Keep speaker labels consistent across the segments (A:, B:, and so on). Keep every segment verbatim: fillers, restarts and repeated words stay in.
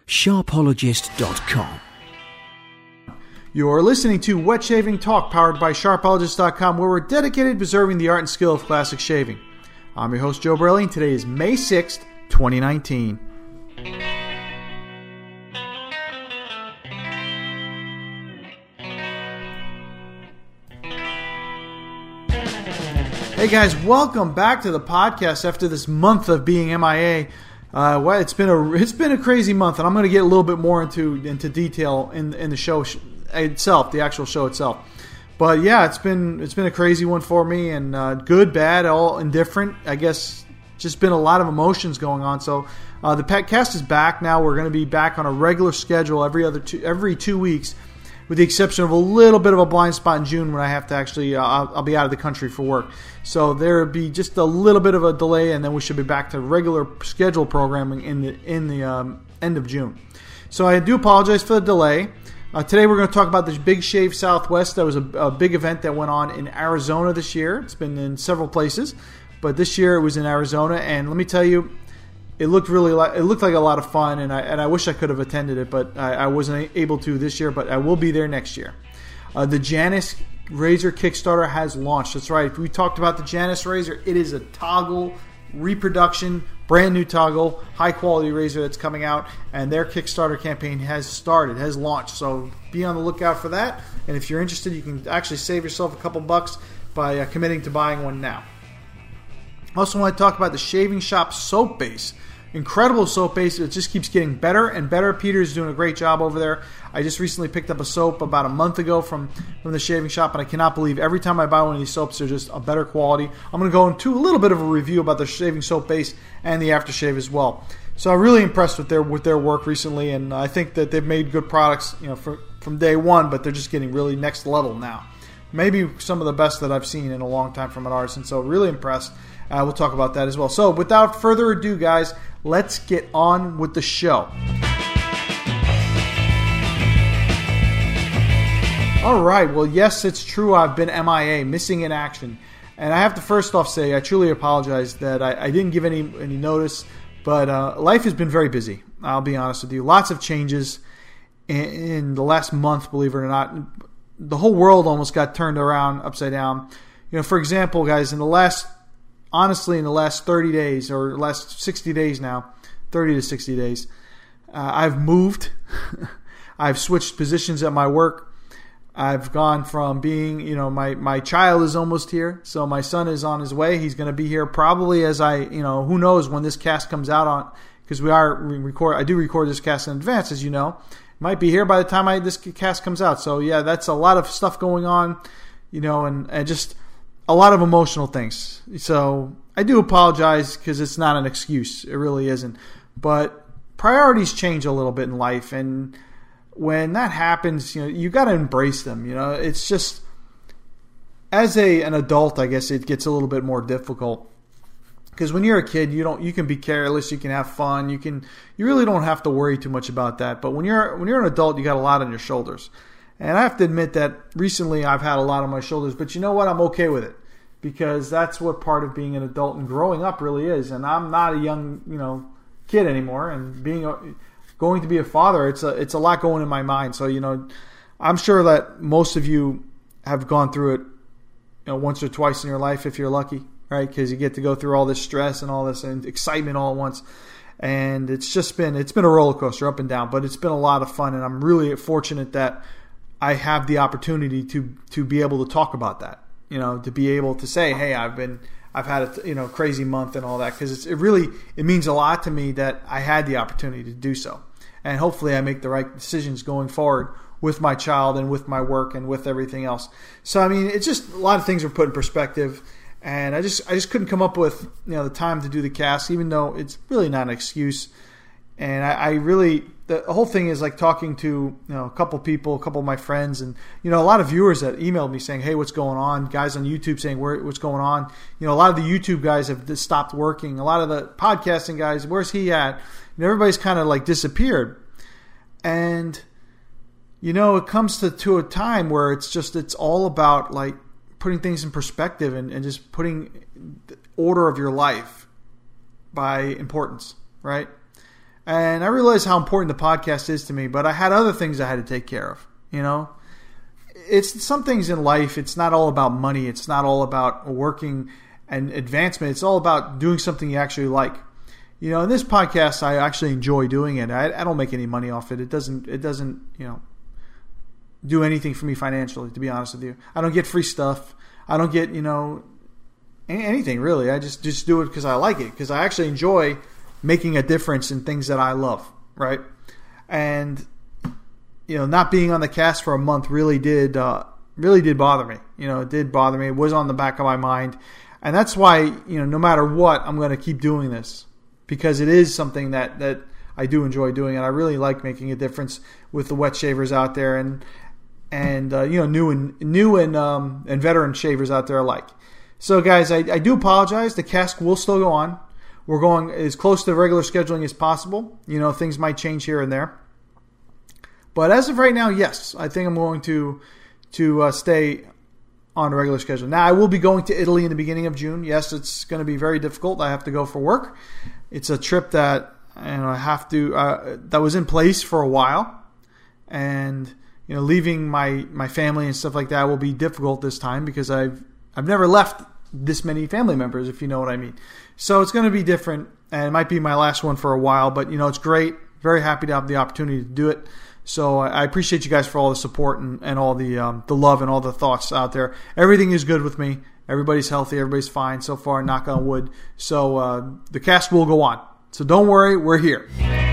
A: sharpologist dot com.
B: You're listening to Wet Shaving Talk, powered by sharpologist dot com, where we're dedicated to preserving the art and skill of classic shaving. I'm your host, Joe Borelli, and today is May sixth, twenty nineteen. Hey guys, welcome back to the podcast after this month of being M I A. Uh, well, it's been a it's been a crazy month, and I'm going to get a little bit more into into detail in in the show itself, the actual show itself. But yeah, it's been it's been a crazy one for me, and uh, good, bad, all indifferent. I guess just been a lot of emotions going on. So uh, the podcast is back now. We're going to be back on a regular schedule every other two, every two weeks. With the exception of a little bit of a blind spot in June when I have to actually, uh, I'll, I'll be out of the country for work. So there will be just a little bit of a delay, and then we should be back to regular scheduled programming in the in the um, end of June. So I do apologize for the delay. Uh, today we're going to talk about the Big Shave Southwest. That was a, a big event that went on in Arizona this year. It's been in several places, but this year it was in Arizona, and let me tell you, It looked really like it looked like a lot of fun, and I and I wish I could have attended it, but I, I wasn't able to this year. But I will be there next year. Uh, the Janus Razor Kickstarter has launched. That's right. We talked about the Janus Razor. It is a toggle reproduction, brand new toggle, high quality razor that's coming out, and their Kickstarter campaign has started, has launched. So be on the lookout for that. And if you're interested, you can actually save yourself a couple bucks by uh, committing to buying one now. I also want to talk about the Shaving Shop soap base. Incredible soap base. It just keeps getting better and better. Peter's doing a great job over there. I just recently picked up a soap about a month ago from, from the Shaving Shop, and I cannot believe every time I buy one of these soaps, they're just a better quality. I'm going to go into a little bit of a review about the shaving soap base and the aftershave as well. So I'm really impressed with their with their work recently, and I think that they've made good products, you know, for, from day one, but they're just getting really next level now. Maybe some of the best that I've seen in a long time from an artisan. So really impressed. Uh, we'll talk about that as well. So without further ado, guys, let's get on with the show. All right. Well, yes, it's true. I've been M I A, missing in action. And I have to first off say I truly apologize that I, I didn't give any, any notice. But uh, life has been very busy. I'll be honest with you. Lots of changes in, in the last month, believe it or not. The whole world almost got turned around, upside down. You know, for example, guys, in the last Honestly, in the last thirty days, or last sixty days now, thirty to sixty days, uh, I've moved. I've switched positions at my work. I've gone from being, you know, my, my child is almost here. So my son is on his way. He's going to be here probably as I, you know, who knows when this cast comes out on, because we are we record, I do record this cast in advance, as you know. Might be here by the time I this cast comes out. So yeah, that's a lot of stuff going on, you know, and, and just a lot of emotional things. So I do apologize because it's not an excuse. It really isn't. But priorities change a little bit in life, and when that happens, you know, you got to embrace them. You know, it's just as a an adult, I guess it gets a little bit more difficult because when you're a kid, you don't you can be careless, you can have fun, you can you really don't have to worry too much about that. But when you're when you're an adult, you got a lot on your shoulders. And I have to admit that recently I've had a lot on my shoulders, but you know what? I'm okay with it because that's what part of being an adult and growing up really is. And I'm not a young, you know, kid anymore. And being a, going to be a father, it's a it's a lot going in my mind. So you know, I'm sure that most of you have gone through it, you know, once or twice in your life if you're lucky, right? Because you get to go through all this stress and all this and excitement all at once. And it's just been it's been a roller coaster up and down, but it's been a lot of fun. And I'm really fortunate that I have the opportunity to to be able to talk about that, you know, to be able to say, hey, I've been, I've had a you know crazy month and all that, because it really it means a lot to me that I had the opportunity to do so, and hopefully I make the right decisions going forward with my child and with my work and with everything else. So I mean, it's just a lot of things are put in perspective, and I just I just couldn't come up with you know the time to do the cast, even though it's really not an excuse, and I, I really. The whole thing is like talking to you know a couple people, a couple of my friends, and you know a lot of viewers that emailed me saying, "Hey, what's going on?" Guys on YouTube saying, "Where what's going on?" You know, a lot of the YouTube guys have just stopped working. A lot of the podcasting guys, where's he at? And everybody's kind of like disappeared. And you know, it comes to to a time where it's just it's all about like putting things in perspective and, and just putting the order of your life by importance, right? And I realized how important the podcast is to me, but I had other things I had to take care of, you know? It's some things in life, it's not all about money. It's not all about working and advancement. It's all about doing something you actually like. You know, in this podcast, I actually enjoy doing it. I, I don't make any money off it. It doesn't, it doesn't, you know, do anything for me financially, to be honest with you. I don't get free stuff. I don't get, you know, anything really. I just, just do it because I like it, because I actually enjoy making a difference in things that I love, right? And, you know, not being on the cast for a month really did, uh, really did bother me. You know, it did bother me. It was on the back of my mind. And that's why, you know, no matter what, I'm going to keep doing this, because it is something that, that I do enjoy doing, and I really like making a difference with the wet shavers out there, and and uh, you know, new and new and um, and veteran shavers out there alike. So, guys, I, I do apologize. The cast will still go on. We're going as close to regular scheduling as possible. You know, things might change here and there, but as of right now, yes, I think I'm going to to uh, stay on a regular schedule. Now, I will be going to Italy in the beginning of June. Yes, it's going to be very difficult. I have to go for work. It's a trip that, you know, I have to uh, that was in place for a while, and you know, leaving my, my family and stuff like that will be difficult this time, because I've I've never left this many family members, if you know what I mean. So it's going to be different, and it might be my last one for a while. But you know, it's great. Very happy to have the opportunity to do it. So I appreciate you guys for all the support and, and all the um, the love and all the thoughts out there. Everything is good with me. Everybody's healthy. Everybody's fine so far, knock on wood. So uh, the cast will go on. So don't worry, we're here.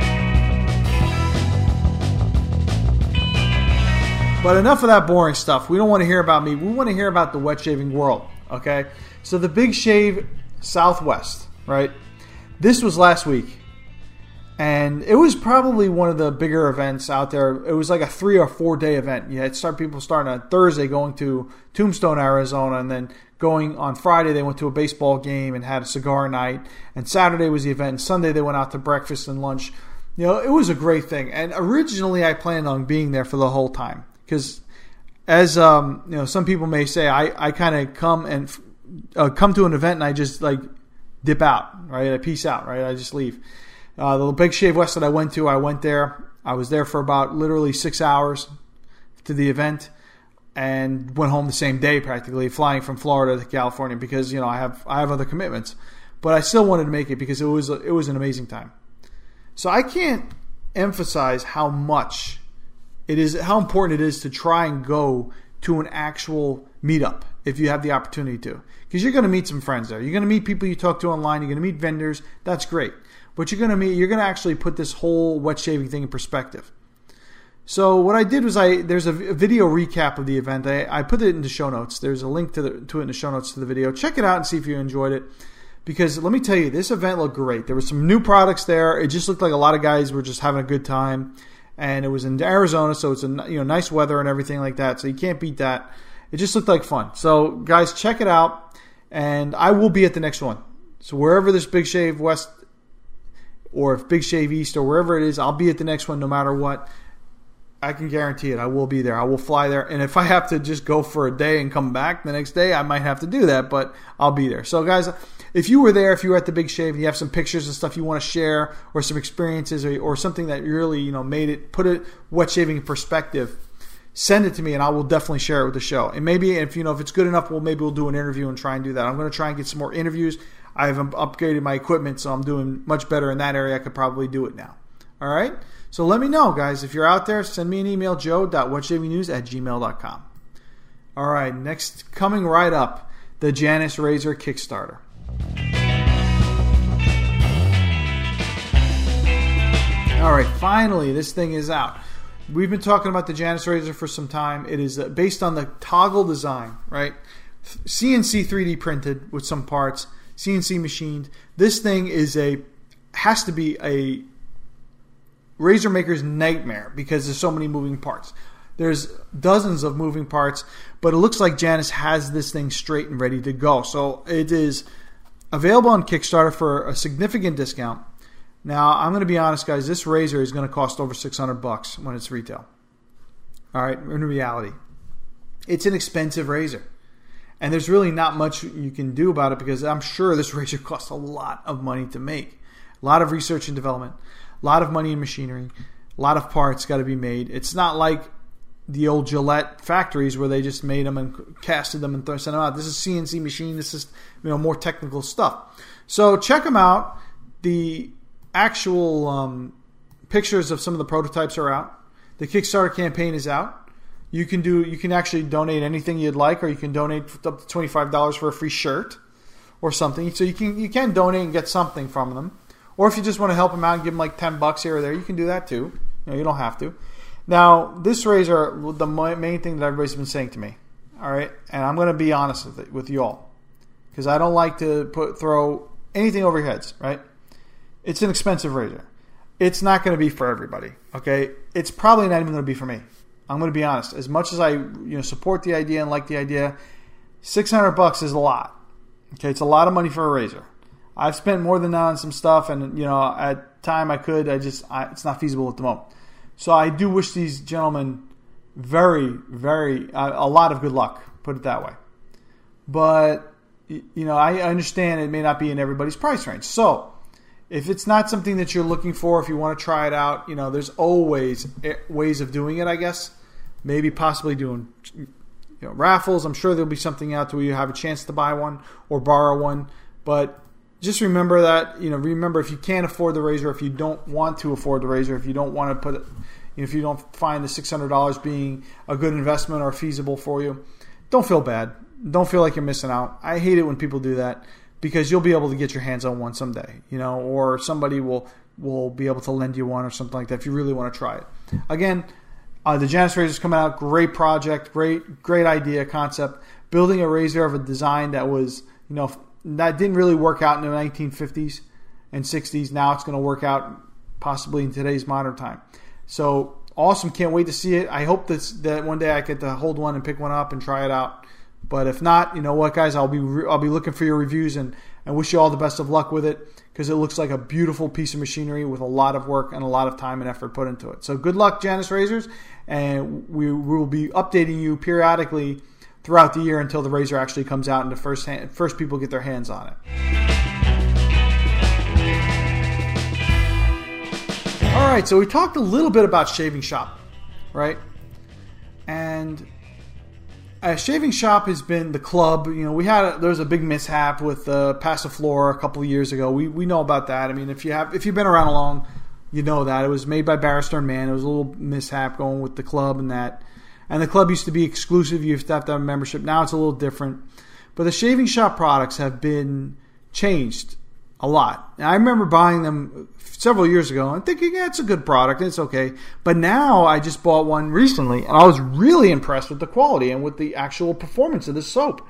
B: But enough of that boring stuff. We don't want to hear about me. We want to hear about the wet shaving world, okay? So the Big Shave Southwest, right? This was last week. And it was probably one of the bigger events out there. It was like a three or four day event. You had start people starting on Thursday, going to Tombstone, Arizona, and then going on Friday they went to a baseball game and had a cigar night. And Saturday was the event. And Sunday they went out to breakfast and lunch. You know, it was a great thing. And originally I planned on being there for the whole time, because as um, you know, some people may say, I, I kind of come and uh, come to an event and I just like dip out, right? I peace out, right? I just leave. Uh, the Big Shave West that I went to, I went there. I was there for about literally six hours to the event, and went home the same day practically, flying from Florida to California, because you know I have I have other commitments. But I still wanted to make it because it was it was an amazing time. So I can't emphasize how much it is, how important it is to try and go to an actual meetup if you have the opportunity to, because you're going to meet some friends there. You're going to meet people you talk to online. You're going to meet vendors. That's great. But you're going to meet, you're going to actually put this whole wet shaving thing in perspective. So what I did was I there's a video recap of the event. I, I put it in the show notes. There's a link to the to it in the show notes to the video. Check it out and see if you enjoyed it. Because let me tell you, this event looked great. There were some new products there. It just looked like a lot of guys were just having a good time. And it was in Arizona, so it's a you know nice weather and everything like that. So you can't beat that. It just looked like fun. So guys, check it out. And I will be at the next one. So wherever this Big Shave West, or if Big Shave East, or wherever it is, I'll be at the next one no matter what. I can guarantee it. I will be there. I will fly there. And if I have to just go for a day and come back the next day, I might have to do that, but I'll be there. So guys, if you were there, if you were at the Big Shave and you have some pictures and stuff you want to share, or some experiences, or, or something that really, you know, made it, put it wet shaving in perspective, send it to me and I will definitely share it with the show. And maybe if, you know, if it's good enough, well, maybe we'll do an interview and try and do that. I'm going to try and get some more interviews. I have upgraded my equipment, so I'm doing much better in that area. I could probably do it now. All right? So let me know, guys. If you're out there, send me an email, joe dot wetshavingnews at gmail dot com. All right, next, coming right up, the Janice Razor Kickstarter. All right, finally, this thing is out. We've been talking about the Janice Razor for some time. It is based on the toggle design, right? C N C three D printed with some parts, C N C machined. This thing is a has to be a razor maker's nightmare because there's so many moving parts. There's dozens of moving parts, but it looks like Janice has this thing straight and ready to go. So it is available on Kickstarter for a significant discount. Now, I'm going to be honest, guys. This razor is going to cost over six hundred bucks when it's retail. All right, in reality, it's an expensive razor. And there's really not much you can do about it because I'm sure this razor costs a lot of money to make. A lot of research and development. A lot of money in machinery, a lot of parts got to be made. It's not like the old Gillette factories where they just made them and casted them and sent them out. This is C N C machine. This is, you know, more technical stuff. So check them out. The actual um, pictures of some of the prototypes are out. The Kickstarter campaign is out. You can do. You can actually donate anything you'd like, or you can donate up to twenty-five dollars for a free shirt or something. So you can you can donate and get something from them. Or if you just want to help them out and give them like ten bucks here or there, you can do that too. You know, you don't have to. Now, this razor, the main thing that everybody's been saying to me, all right, and I'm going to be honest with it, with you all, because I don't like to put throw anything over your heads, right? It's an expensive razor. It's not going to be for everybody, okay? It's probably not even going to be for me. I'm going to be honest. As much as I, you know, support the idea and like the idea, six hundred bucks is a lot. Okay, it's a lot of money for a razor. I've spent more than that on some stuff, and you know, at time I could, I just, I, it's not feasible at the moment. So I do wish these gentlemen very, very, uh, a lot of good luck, put it that way. But, you know, I understand it may not be in everybody's price range. So if it's not something that you're looking for, if you want to try it out, you know, there's always ways of doing it, I guess. Maybe possibly doing, you know, raffles. I'm sure there'll be something out there where you have a chance to buy one or borrow one. But just remember that, you know, remember if you can't afford the razor, if you don't want to afford the razor, if you don't want to put it, you know, if you don't find the six hundred dollars being a good investment or feasible for you, don't feel bad. Don't feel like you're missing out. I hate it when people do that, because you'll be able to get your hands on one someday, you know, or somebody will, will be able to lend you one or something like that if you really want to try it. Again, uh, the Janus razor is coming out. Great project, great, great idea, concept. Building a razor of a design that was, you know, that didn't really work out in the nineteen fifties and sixties. Now it's going to work out possibly in today's modern time. So awesome. Can't wait to see it. I hope that's, that one day I get to hold one and pick one up and try it out. But if not, you know what, guys, I'll be I'll be looking for your reviews, and, and wish you all the best of luck with it, because it looks like a beautiful piece of machinery with a lot of work and a lot of time and effort put into it. So good luck, Janus Razors, and we, we will be updating you periodically throughout the year until the razor actually comes out and the first hand, first people get their hands on it. All right, so we talked a little bit about Shaving Shop, right? And uh, Shaving Shop has been the club. You know, we had a, there was a big mishap with uh, Passiflora a couple of years ago. We we know about that. I mean, if you have if you've been around long, you know that it was made by Barrister and Mann. It was a little mishap going with the club and that. And the club used to be exclusive. You used to have to have a membership. Now it's a little different. But the Shaving Shop products have been changed a lot. And I remember buying them several years ago and thinking, yeah, it's a good product. It's okay. But now I just bought one recently, and I was really impressed with the quality and with the actual performance of this soap.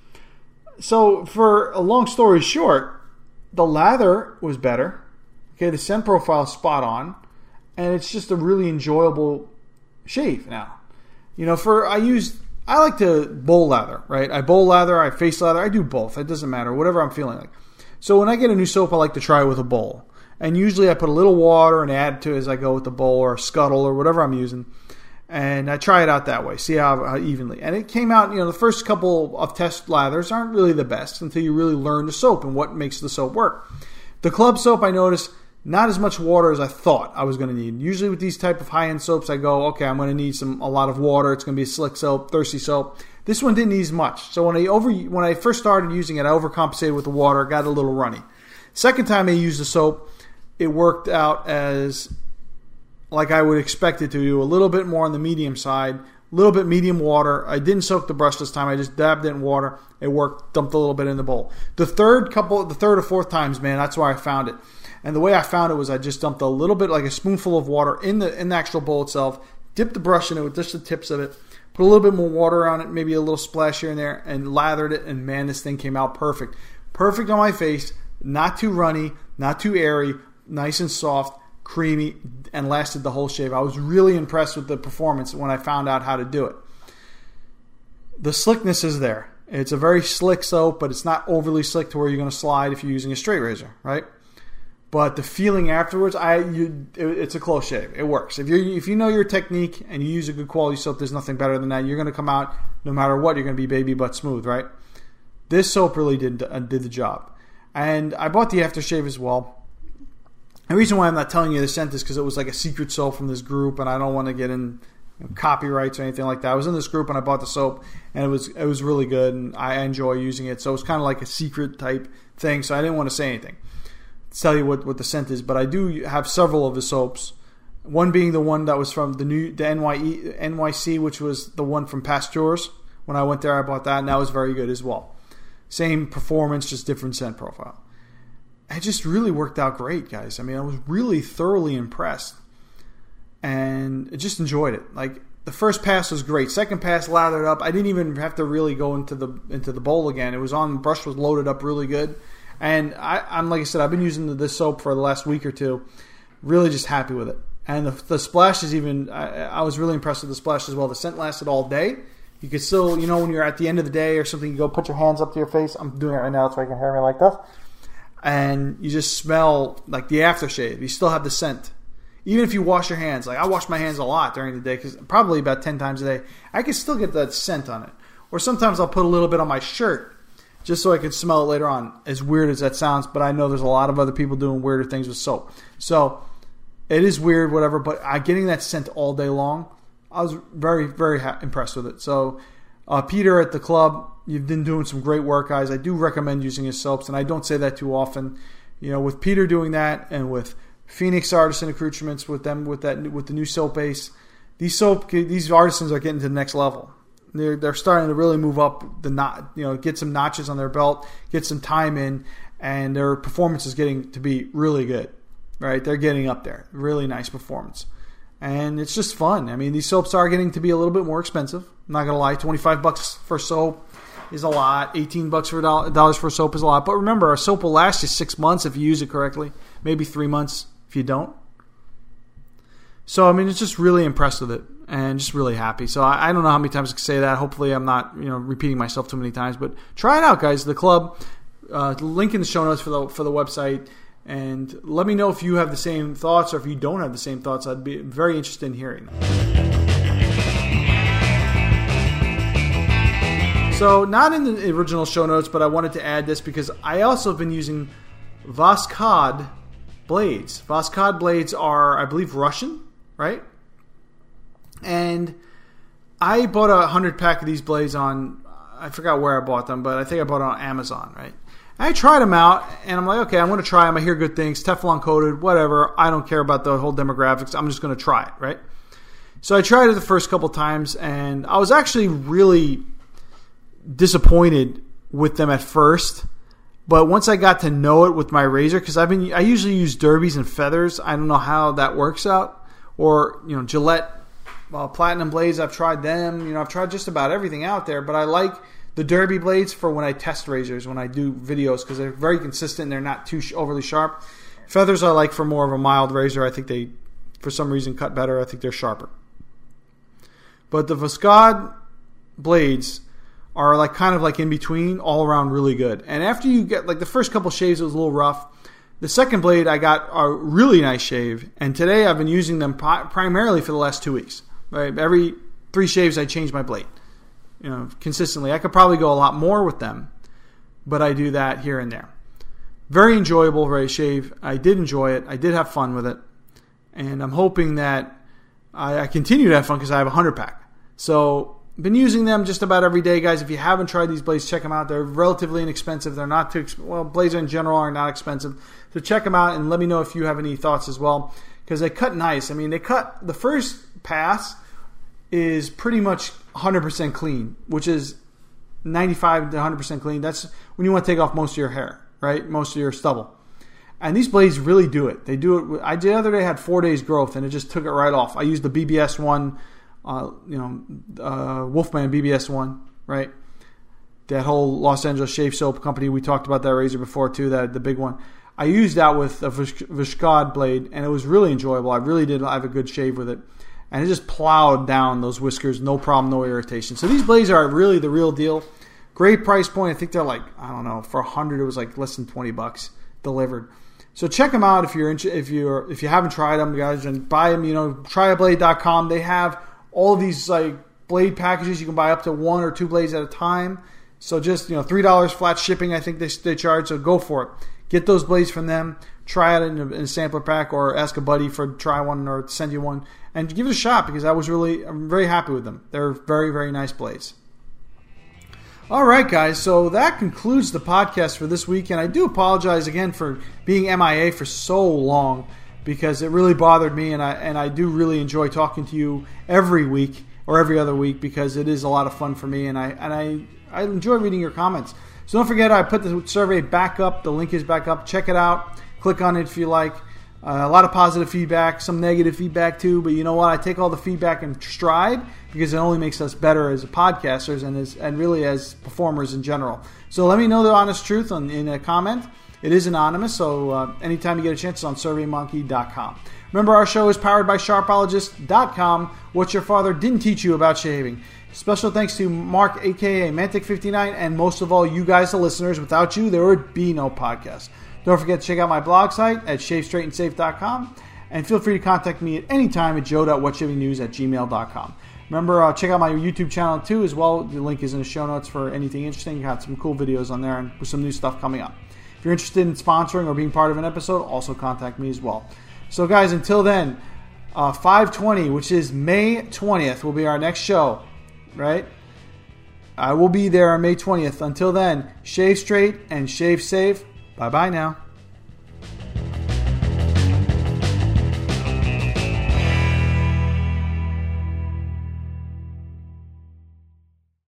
B: So for a long story short, the lather was better. Okay, the scent profile is spot on. And it's just a really enjoyable shave now. You know, for I use I like to bowl lather, right? I bowl lather, I face lather, I do both. It doesn't matter, whatever I'm feeling like. So when I get a new soap, I like to try it with a bowl. And usually I put a little water and add to it as I go with the bowl or a scuttle or whatever I'm using. And I try it out that way, see how, how evenly. And it came out, you know, the first couple of test lathers aren't really the best until you really learn the soap and what makes the soap work. The club soap, I noticed, not as much water as I thought I was going to need. Usually with these type of high-end soaps, I go, okay, I'm going to need some a lot of water. It's going to be a slick soap, thirsty soap. This one didn't need as much. So when I over when I first started using it, I overcompensated with the water, got a little runny. Second time I used the soap, it worked out as like I would expect it to do, a little bit more on the medium side, a little bit medium water. I didn't soak the brush this time. I just dabbed it in water. It worked, dumped a little bit in the bowl. The third couple, the third or fourth times, man, that's where I found it. And the way I found it was I just dumped a little bit, like a spoonful of water in the in the actual bowl itself, dipped the brush in it with just the tips of it, put a little bit more water on it, maybe a little splash here and there, and lathered it, and man, this thing came out perfect. Perfect on my face, not too runny, not too airy, nice and soft, creamy, and lasted the whole shave. I was really impressed with the performance when I found out how to do it. The slickness is there. It's a very slick soap, but it's not overly slick to where you're going to slide if you're using a straight razor, right? But the feeling afterwards, I you, it, it's a close shave. It works. If you if you know your technique and you use a good quality soap, there's nothing better than that. You're going to come out, no matter what, you're going to be baby butt smooth, right? This soap really did uh, did the job. And I bought the aftershave as well. The reason why I'm not telling you the scent is because it was like a secret soap from this group, and I don't want to get in you know, copyrights or anything like that. I was in this group and I bought the soap, and it was it was really good, and I enjoy using it. So it's kind of like a secret type thing. So I didn't want to say anything, tell you what, what the scent is, but I do have several of the soaps. One being the one that was from the new the N Y E, N Y C, which was the one from Pasteurs. When I went there, I bought that, and that was very good as well. Same performance, just different scent profile. It just really worked out great, guys. I mean, I was really thoroughly impressed, and I just enjoyed it. Like the first pass was great. Second pass lathered up. I didn't even have to really go into the into the bowl again. It was on. Brush was loaded up really good, and I, I'm like I said, I've been using this soap for the last week or two. Really, just happy with it. And the, the splash is even. I, I was really impressed with the splash as well. The scent lasted all day. You could still, you know, when you're at the end of the day or something, you go put your hands up to your face. I'm doing it right now so I can hear me like this. And you just smell like the aftershave. You still have the scent. Even if you wash your hands. Like I wash my hands a lot during the day, because probably about ten times a day. I can still get that scent on it. Or sometimes I'll put a little bit on my shirt just so I can smell it later on. As weird as that sounds, but I know there's a lot of other people doing weirder things with soap. So it is weird, whatever, but I getting that scent all day long, I was very, very ha- impressed with it. So uh, Peter at the club, you've been doing some great work, guys. I do recommend using his soaps, and I don't say that too often. You know, with Peter doing that, and with Phoenix Artisan Accoutrements, with them with that with the new soap base, these soap these artisans are getting to the next level. They're they're starting to really move up the not you know get some notches on their belt, get some time in, and their performance is getting to be really good. Right, they're getting up there. Really nice performance. And it's just fun. I mean, these soaps are getting to be a little bit more expensive. I'm not going to lie. twenty-five bucks for soap is a lot. eighteen bucks for dollars for soap is a lot. But remember, a soap will last you six months if you use it correctly. Maybe three months if you don't. So, I mean, it's just really impressed with it and just really happy. So, I, I don't know how many times I can say that. Hopefully, I'm not you know repeating myself too many times. But try it out, guys. The club, uh, link in the show notes for the for the website. And let me know if you have the same thoughts, or if you don't have the same thoughts. I'd be very interested in hearing them. So, not in the original show notes, but I wanted to add this because I also have been using Voskhod blades. Voskhod blades are, I believe, Russian, right? And I bought a hundred pack of these blades on, I forgot where I bought them, but I think I bought it on Amazon, right? I tried them out, and I'm like, okay, I'm going to try them. I hear good things. Teflon coated, whatever. I don't care about the whole demographics. I'm just going to try it, right? So I tried it the first couple times, and I was actually really disappointed with them at first. But once I got to know it with my razor, because I've been, I usually use derbies and feathers. I don't know how that works out. Or, you know, Gillette uh, Platinum blades. I've tried them. You know, I've tried just about everything out there. But I like the derby blades for when I test razors, when I do videos, because they're very consistent and they're not too overly sharp. Feathers I like for more of a mild razor. I think they, for some reason, cut better. I think they're sharper. But the Voskhod blades are like kind of like in between, all around really good. And after you get, like the first couple shaves, it was a little rough. The second blade, I got a really nice shave. And today I've been using them primarily for the last two weeks. Right? Every three shaves, I change my blade. You know, consistently. I could probably go a lot more with them, but I do that here and there. Very enjoyable, very shave. I did enjoy it. I did have fun with it, and I'm hoping that I, I continue to have fun because I have a hundred pack. So, been using them just about every day, guys. If you haven't tried these blades, check them out. They're relatively inexpensive. They're not too well. Blades in general are not expensive, so check them out and let me know if you have any thoughts as well, because they cut nice. I mean, they cut the first pass is pretty much one hundred percent clean, which is ninety-five to one hundred percent clean. That's when you want to take off most of your hair, right? Most of your stubble. And these blades really do it. They do it. I the other day had four days growth, and it just took it right off. I used the B B S one, uh, you know, uh, Wolfman B B S one, right? That whole Los Angeles shave soap company. We talked about that razor before too. That the big one. I used that with a Voskhod blade, and it was really enjoyable. I really did have a good shave with it. And it just plowed down those whiskers, no problem, no irritation. So these blades are really the real deal. Great price point. I think they're like, I don't know, for a hundred, it was like less than twenty bucks delivered. So check them out if you're if you're if you haven't tried them, guys, and buy them. You know, try a blade dot com. They have all of these like blade packages. You can buy up to one or two blades at a time. So just you know, three dollars flat shipping. I think they they charge. So go for it. get those blades from them. Try it in a, in a sampler pack, or ask a buddy for try one or send you one, and give it a shot, because I was really, I'm very happy with them. They're very, very nice blades. All right, guys, so that concludes the podcast for this week, and I do apologize again for being M I A for so long, because it really bothered me, and I and I do really enjoy talking to you every week or every other week, because it is a lot of fun for me, and I and I, I enjoy reading your comments. So don't forget, I put the survey back up. The link is back up. Check it out. Click on it if you like. Uh, a lot of positive feedback, some negative feedback too, but you know what? I take all the feedback in stride, because it only makes us better as podcasters and as and really as performers in general. So let me know the honest truth on, in a comment. It is anonymous, so uh, anytime you get a chance, it's on survey monkey dot com. Remember, our show is powered by sharpologist dot com. What your father didn't teach you about shaving. Special thanks to Mark, a k a. Mantic fifty-nine, and most of all, you guys, the listeners. Without you, there would be no podcast. Don't forget to check out my blog site at shave straight and safe dot com, and feel free to contact me at any time at joe dot whatshavingnews at gmail dot com. Remember, uh, check out my YouTube channel too as well. The link is in the show notes for anything interesting. Got some cool videos on there and with some new stuff coming up. If you're interested in sponsoring or being part of an episode, also contact me as well. So guys, until then, uh, five twenty, which is May twentieth, will be our next show, right? I will be there on May twentieth. Until then, shave straight and shave safe. Bye-bye now.